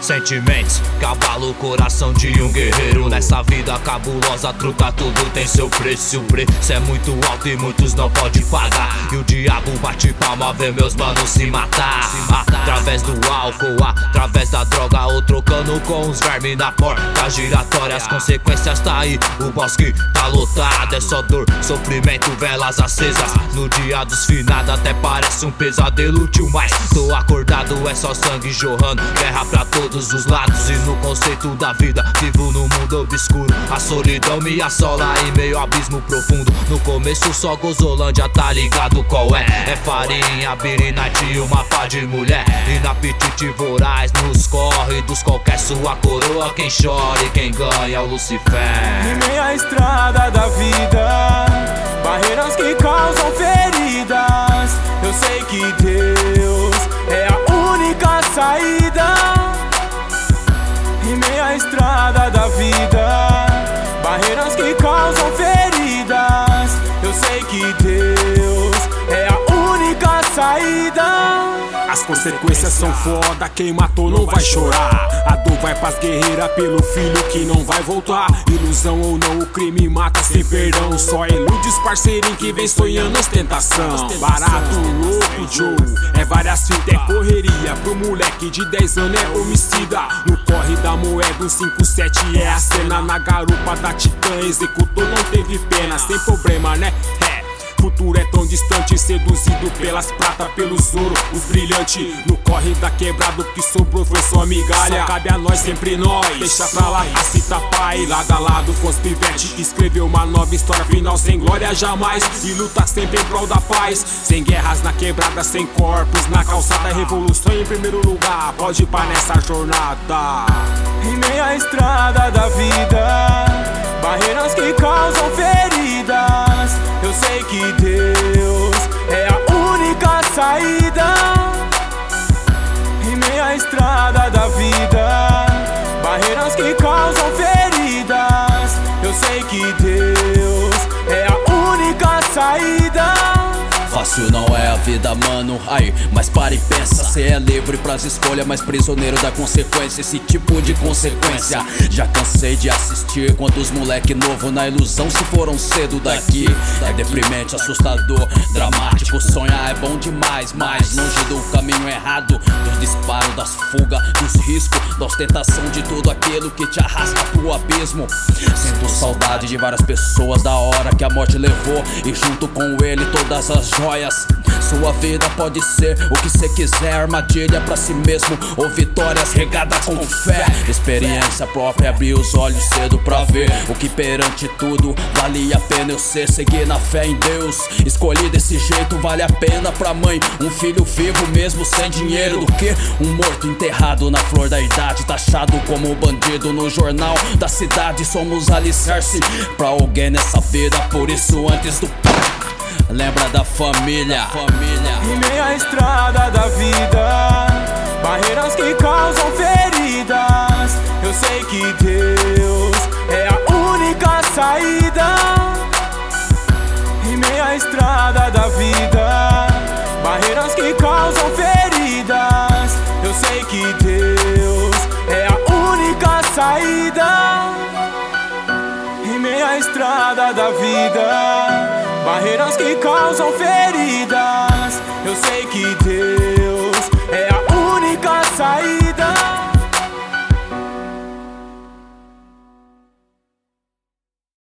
Sentimentos, cavalo, coração de um guerreiro. Nessa vida cabulosa, truta, tudo tem seu preço. O preço é muito alto e muitos não podem pagar. E o diabo bate palma, vê meus manos se matar. Através do álcool, através da droga, ou trocando com os vermes na porta giratória. As consequências tá aí, o bosque tá lotado. É só dor, sofrimento, velas acesas. No dia dos finados até parece um pesadelo, tio. Mas tô acordado, é só sangue jorrando. Guerra pra todos os lados e no conceito da vida vivo no mundo obscuro. A solidão me assola em meio abismo profundo. No começo só Gozolândia, tá ligado qual é? É farinha, birinite e uma pá de mulher. E na apetite voraz nos corridos qualquer sua coroa. Quem chora e quem ganha é o Lucifer. Em meio à estrada da vida, barreiras que causam feridas, eu sei que Deus é a única saída. Em meio à estrada da vida, barreiras que causam feridas, eu sei que Deus é a única saída. As consequências são foda, quem matou não vai chorar. A dor vai pras guerreiras pelo filho que não vai voltar. Ilusão ou não, o crime mata sem perdão. Só ilude os parceirinhos que vem sonhando ostentação. Barato, louco, Joe, é várias fitas, é correria. Pro moleque de 10 anos é homicida. No corre da moeda, 157 é a cena. Na garupa da Titã, executou, não teve pena. Sem problema, né? Futuro é tão distante, seduzido pelas pratas, pelos ouro, os brilhantes. No corre da quebrada, o que sobrou foi só migalha. Só cabe a nós, sempre nós, deixa pra lá a cita pai. Lado a lado com os pivete, escreveu uma nova história final sem glória jamais. E luta sempre em prol da paz, sem guerras na quebrada, sem corpos na calçada. Revolução em primeiro lugar, pode ir pra nessa jornada. Em meio à estrada da vida, barreiras que causam feridas, eu sei que Deus é a única saída. Em meio à estrada da vida, barreiras que causam feridas, eu sei que Deus é a única saída. Fácil não é a vida, mano, ai, mas para e pensa. Cê é livre pras escolhas, mas prisioneiro da consequência. Esse tipo de consequência já cansei de assistir. Quantos moleque novo na ilusão se foram cedo daqui. É deprimente, assustador, dramático. Sonhar é bom demais, mas longe do caminho errado. Dos disparos, das fugas, dos riscos, da ostentação de tudo aquilo que te arrasta pro abismo. Sinto saudade de várias pessoas da hora que a morte levou, e junto com ele todas as joias. Sua vida pode ser o que cê quiser, armadilha pra si mesmo ou vitórias regada com fé. Experiência própria, abrir os olhos cedo pra ver o que perante tudo vale a pena eu ser. Seguir na fé em Deus, escolhi desse jeito, vale a pena pra mãe um filho vivo mesmo sem dinheiro do que um morto enterrado na flor da idade, taxado como bandido no jornal da cidade. Somos alicerce pra alguém nessa vida, por isso antes do lembra da família. Em meio à estrada da vida, barreiras que causam feridas, eu sei que Deus é a única saída. Em meio à estrada da vida, barreiras que causam feridas, eu sei que Deus é a única saída. Em meio à estrada da vida, barreiras que causam feridas, eu sei que Deus é a única saída.